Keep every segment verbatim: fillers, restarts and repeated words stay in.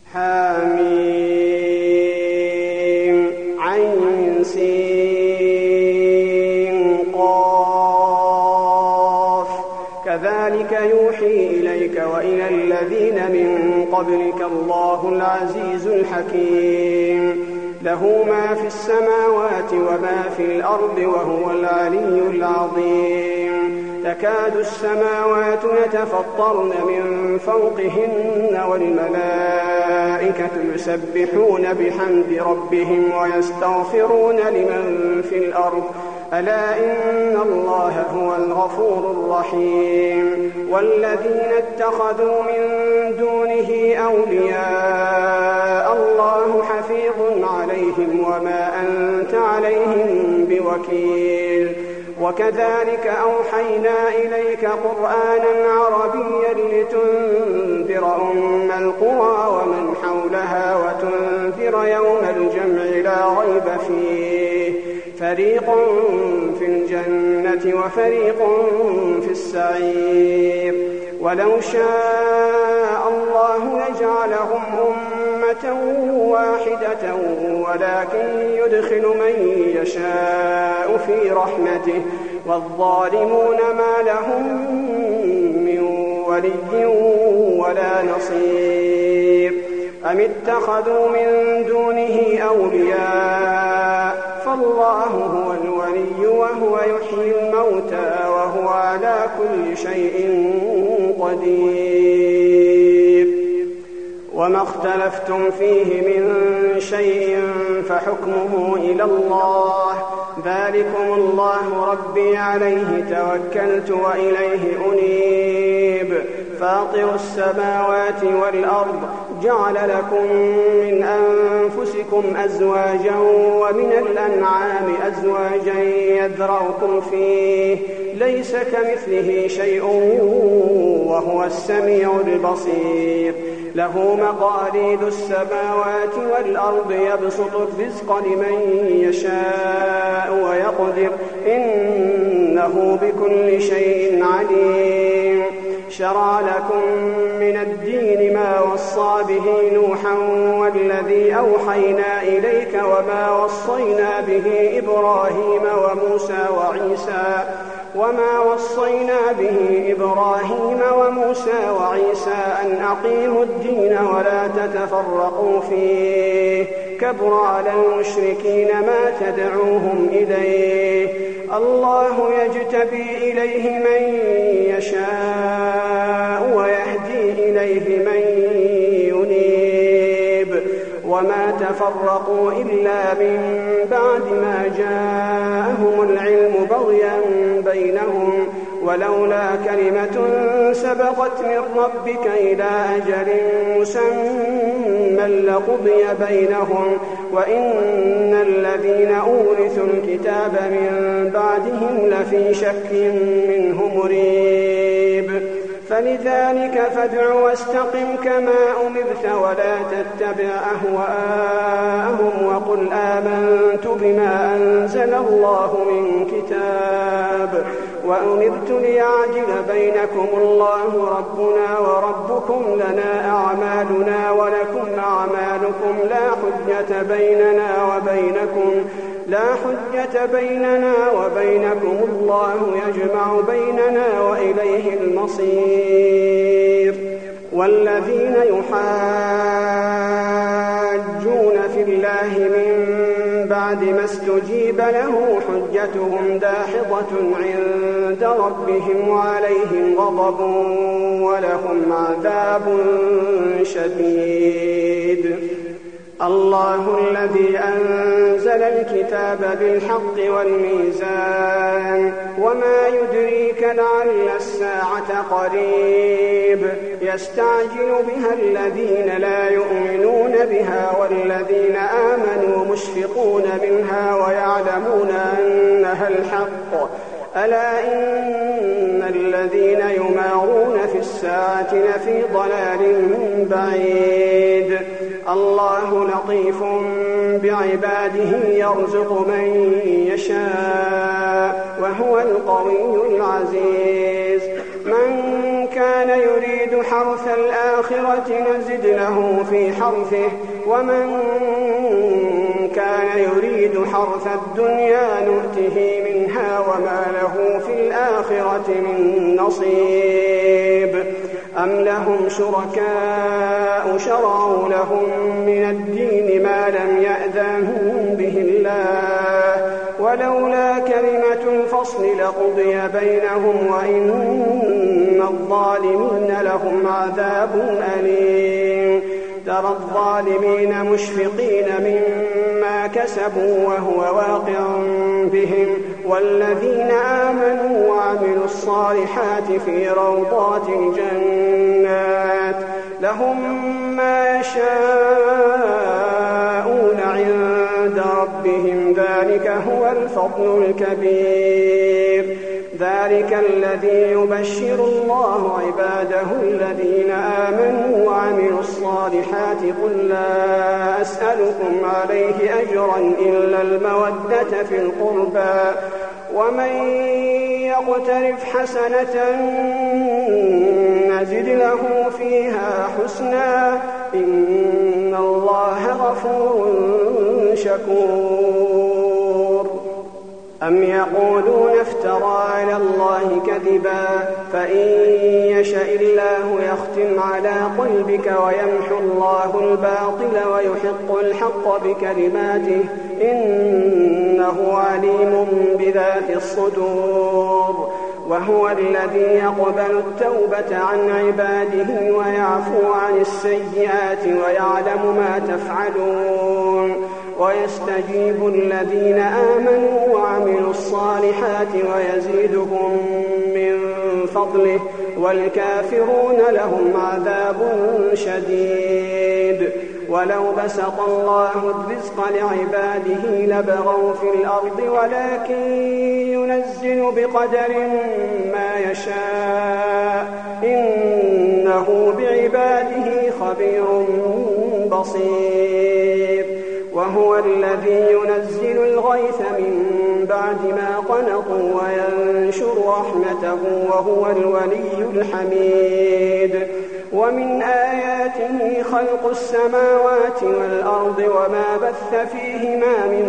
حميم عين سين قاف كذلك يوحي إليك وإلى الذين من قبلك الله العزيز الحكيم له ما في السماوات وما في الأرض وهو العلي العظيم تكاد السماوات يتفطرن من فوقهن والملائكة يسبحون بحمد ربهم ويستغفرون لمن في الأرض ألا إن الله هو الغفور الرحيم والذين اتخذوا من دونه أولياء الله حفيظ عليهم وما أنت عليهم بوكيل وكذلك أوحينا إليك قرآنا عربيا لتنذر أم القرى ومن حولها وتنذر يوم الجمع لا ريب فيه فريق في الجنة وفريق في السعير ولو شاء الله لجعلهم أمة واحدة ولكن يدخل من يشاء في رحمته والظالمون ما لهم من ولي ولا نصير أم اتخذوا من دونه أولياء فالله هو الولي وهو يحيي الموتى وهو على كل شيء قدير وما اختلفتم فيه من شيء فحكمه إلى الله ذلكم الله ربي عليه توكلت وإليه أنيب فاطر السماوات والأرض جعل لكم من أنفسكم أزواجا ومن الأنعام أزواجا يذرأكم فيه ليس كمثله شيء وهو السميع البصير له مقاليد السماوات والأرض يبسط الرزق لمن يشاء ويقدر إنه بكل شيء عليم شرع لكم من الدين ما وصى به نوحا والذي أوحينا إليك وما وصينا به إبراهيم وموسى وعيسى وما وصينا به إبراهيم وموسى وعيسى أن أقيموا الدين ولا تتفرقوا فيه كبر على المشركين ما تدعوهم إليه الله يجتبي إليه من يشاء ويهدي إليه من ينيب وما تفرقوا إلا من بعد ما جاءهم العلم بغيا بينهم ولولا كلمة سبقت من ربك إلى أجل مسمى لقضي بينهم وإن الذين أورثوا الكتاب من بعدهم لفي شك منه مريب فلذلك فادع واستقم كما أمرت ولا تتبع أهواءهم وقل آمنت بما أنزل الله من كتاب وأمرت ليعدل بينكم الله ربنا وربكم لنا أعمالنا ولكم أعمالكم لا حجة بيننا وبينكم لا حجة بيننا وبينكم الله يجمع بيننا وإليه المصير والذين يحاجون في الله من بعد ما استجيب له حجتهم داحضة عند ربهم وعليهم غضب ولهم عذاب شديد الله الذي أنزل الكتاب بالحق والميزان وما يدريك لعل الساعة قريب يستعجل بها الذين لا يؤمنون بها والذين آمنوا مشفقون منها ويعلمون أنها الحق ألا إن الذين يمارون في الساعة لفي ضلال بعيد الله لطيف بعباده يرزق من يشاء وهو القوي العزيز من كان يريد حرث الآخرة نزد له في حرثه ومن كان يريد حرث الدنيا نؤته منها وما له في الآخرة من نصيب أم لهم شركاء شرعوا لهم من الدين ما لم يأذن به الله ولولا كلمة الفصل لقضي بينهم وإن الظالمين لهم عذاب أليم ترى الظالمين مشفقين مما كسبوا وهو واقع بهم والذين آمنوا وعملوا الصالحات في روضات الجنات لهم ما يشاءون عند ربهم ذلك هو الفضل الكبير ذلك الذي يبشر الله عباده الذين آمنوا وعملوا الصالحات قل لا أسألكم عليه أجرا إلا المودة في القربى ومن يقترف حسنة نزد له فيها حسنا إن الله غفور شكور أم يقولون افترى على الله كذبا فإن يشاء الله يختم على قلبك ويمحو الله الباطل ويحق الحق بكلماته إنه عليم بذات الصدور وهو الذي يقبل التوبة عن عباده ويعفو عن السيئات ويعلم ما تفعلون ويستجيب الذين آمنوا وعملوا الصالحات ويزيدهم من فضله والكافرون لهم عذاب شديد ولو بسط الله الرزق لعباده لبغوا في الأرض ولكن ينزل بقدر ما يشاء إنه بعباده خبير بصير وهو الذي ينزل الغيث من بعد ما قنطوا وينشر رحمته وهو الولي الحميد ومن آياته خلق السماوات والأرض وما بث فيهما من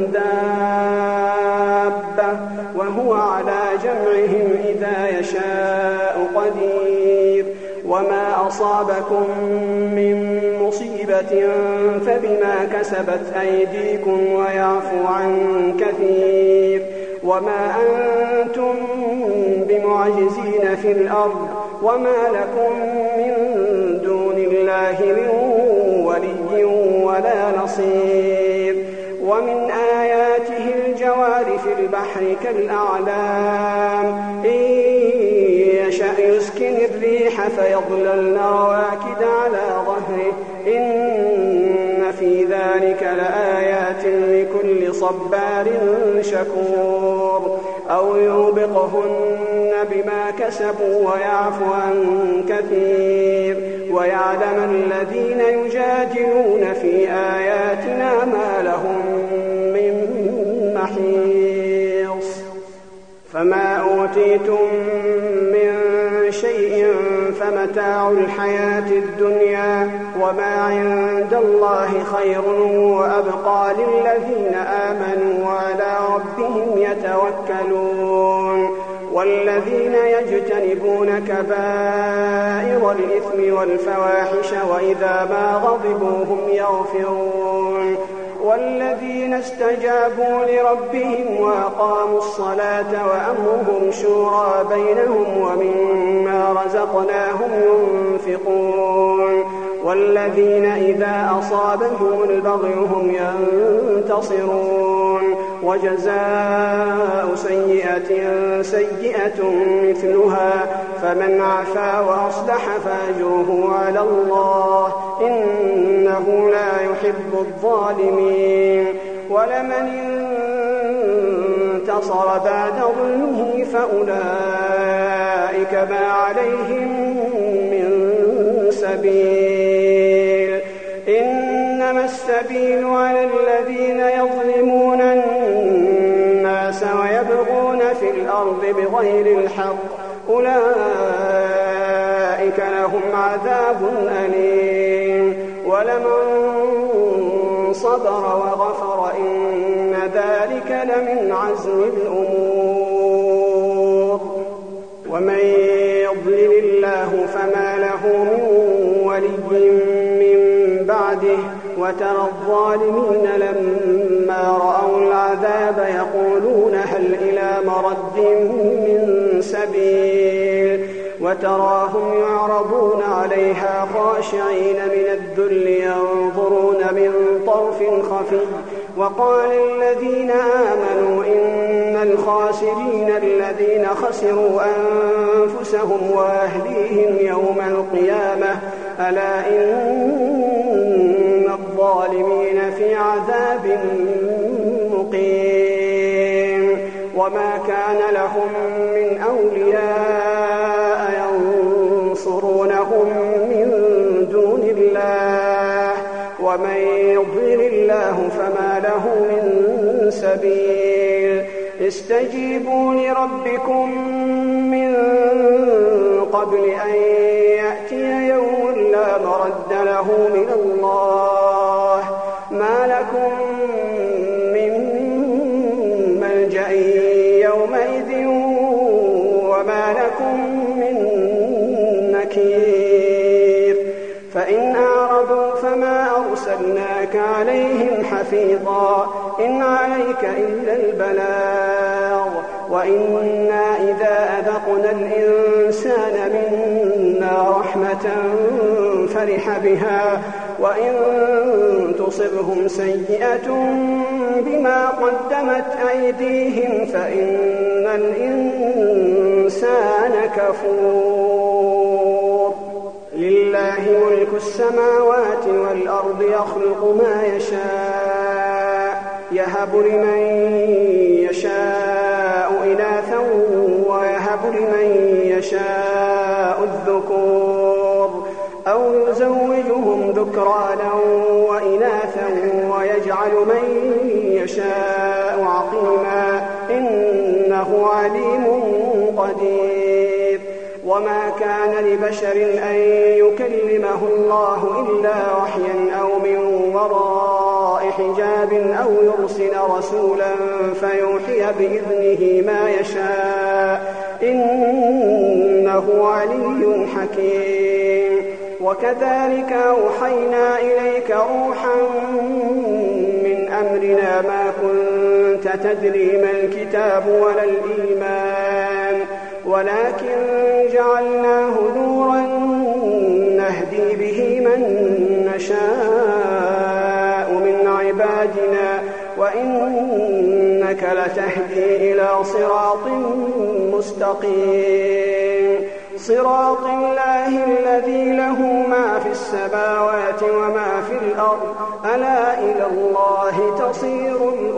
دابة وهو على جمعهم إذا يشاء قدير وما أصابكم من مصيبة فبما كسبت أيديكم ويعفو عن كثير وما أنتم بمعجزين في الأرض وما لكم من دون الله من ولي ولا نصير ومن آياته الجوار في البحر كالأعلام إن يشأ يسكن الريح فيظللن رواكد على ظهره إن في ذلك لآيات لكل صبار شكور أو يوبقهن بما كسبوا ويعفو عن كثير ويعلم الذين يجادلون في آياتنا ما لهم من محيص فما أوتيتم من شيء فمتاع الحياة الدنيا وما عند الله خير وأبقى للذين آمنوا وعلى ربهم يتوكلون والذين يجتنبون كبائر الإثم والفواحش وإذا ما غضبوا هم يغفرون والذين استجابوا لربهم وأقاموا الصلاة وأمرهم شورى بينهم ومما رزقناهم ينفقون والذين إذا أصابهم البغي هم ينتصرون وجزاء سيئة سيئة مثلها فمن عفا وأصلح فأجره على الله إنه لا يحب الظالمين ولمن انتصر بعد ظلمه فأولئك ما عليهم من سبيل إنما السبيل على الذين يظلمون الناس ويبغون في الأرض بغير الحق أولئك عذاب أليم ولمن صبر وغفر إن ذلك لمن عزم الأمور ومن يضلل الله فما له من ولي من بعده وترى الظالمين لما رأوا العذاب يقولون هل إلى مرد من سبيل وتراهم يعرضون عليها خاشعين من الذل ينظرون من طرف خفي وقال الذين آمنوا إن الخاسرين الذين خسروا أنفسهم وأهليهم يوم القيامة ألا إن الظالمين في عذاب مقيم وما كان لهم من أولياء ينصرونهم من دون الله ومن يضلل الله فما له من سبيل استجيبوا لربكم من قبل أن يأتي يوم لا مرد له من الله ما لكم من ملجأ يومئذ وما لكم من نكير فإن أعرضوا فما أرسلناك عليهم حفيظا إن عليك إلا البلاغ وإنا إذا أذقنا الإنسان منا رحمة فرح بها وإن تصبهم سيئة بما قدمت أيديهم فإن الإنسان كفور لله ملك السماوات والأرض يخلق ما يشاء يهب لمن يشاء إناثا ويهب لمن يشاء الذكور أو يزوجهم ذكرانا وإناثا ويجعل من يشاء عقيما إنه عليم قدير وما كان لبشر أن يكلمه الله إلا وحيا أو من وراء حجاب أو يرسل رسولا فيوحي بإذنه ما يشاء إنه علي حكيم وكذلك أوحينا إليك روحا من أمرنا ما كنت تدري ما الكتاب ولا الإيمان ولكن جعلناه نورا نهدي به من نشاء من عبادنا وإنك لتهدي إلى صراط مستقيم صراط الله الذي له ما في السماوات وما في الأرض ألا إلى الله تصير